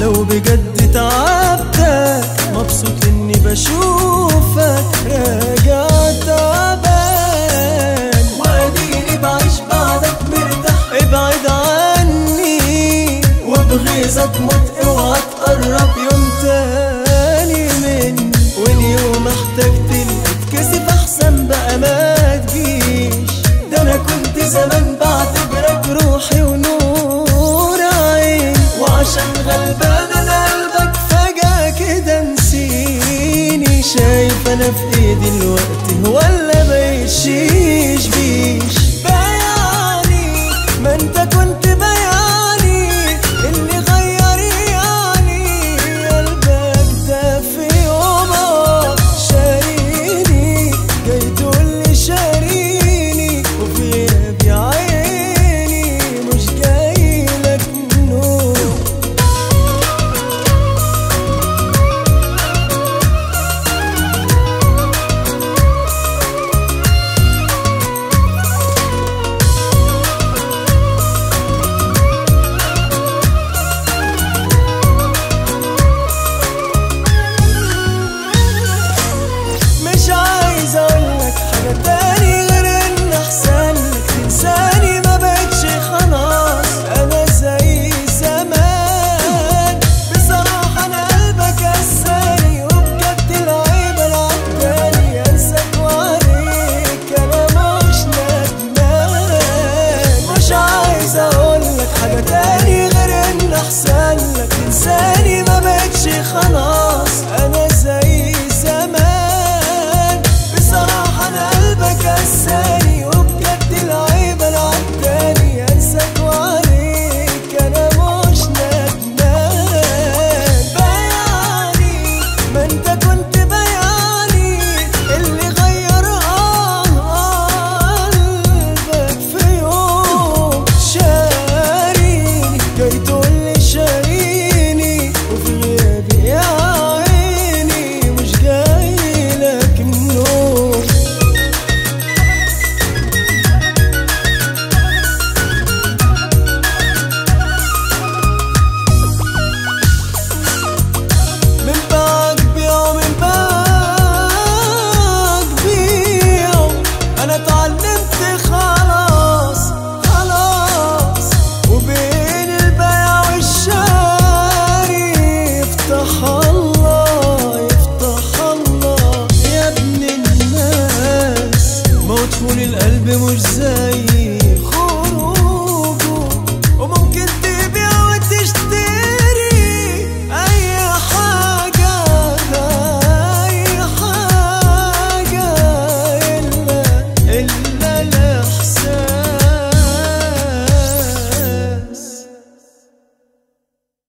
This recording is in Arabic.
لو بجد تعبتك مبسوط اني بشوفك راجع تعبان، واديني بعيش بعدك مرتاح. ابعد عني وبغيظك موت، اوعى تقرب يوم تاني مني. واليوم احتجت تتكسف احسن بقى ما تجيش. ده انا كنت زمان بعتبرك روحي ونور عيني، وعشان غلبان انا قلبك فجأة كده نسيني. شايف انا في ايه دلوقتي ولا بيشيش بيش؟ بياني ما انت كنت بياني اللي غير يعني قلبك ده في يومك. شاريني جاي تقولي شاريني، وفي غيابي عيني مش جايلك نور. مش عايز اقولك حاجة تاني غير ان احسن لك تنساني. ما بقتش خلاص انا زي زمان، بصراحة انا قلبك قساني، وبجد العيبة العداني انساك وعليك انا مش ندمان. مش عايز اقولك حاجة تاني غير ان احسن لك تنساني. ما بقتش خلاص انا زي زمان، بصراحة أنا قلبك قساني، وبجد العيبة العداني أنساك وعليك أنا مش ندمان. بياني ما أنت كنت بياني اللي غير قلبك في يوم. شاريني جاي تقولي شاريني، وفي غيابي يا عيني مش جايلك النور. من بعد بيع من بعد بيع انا اتعلمت خلاص خلاص، وبين البيع والشاري يفتح الله يفتح الله. يا ابن الناس موت فول القلب مش زي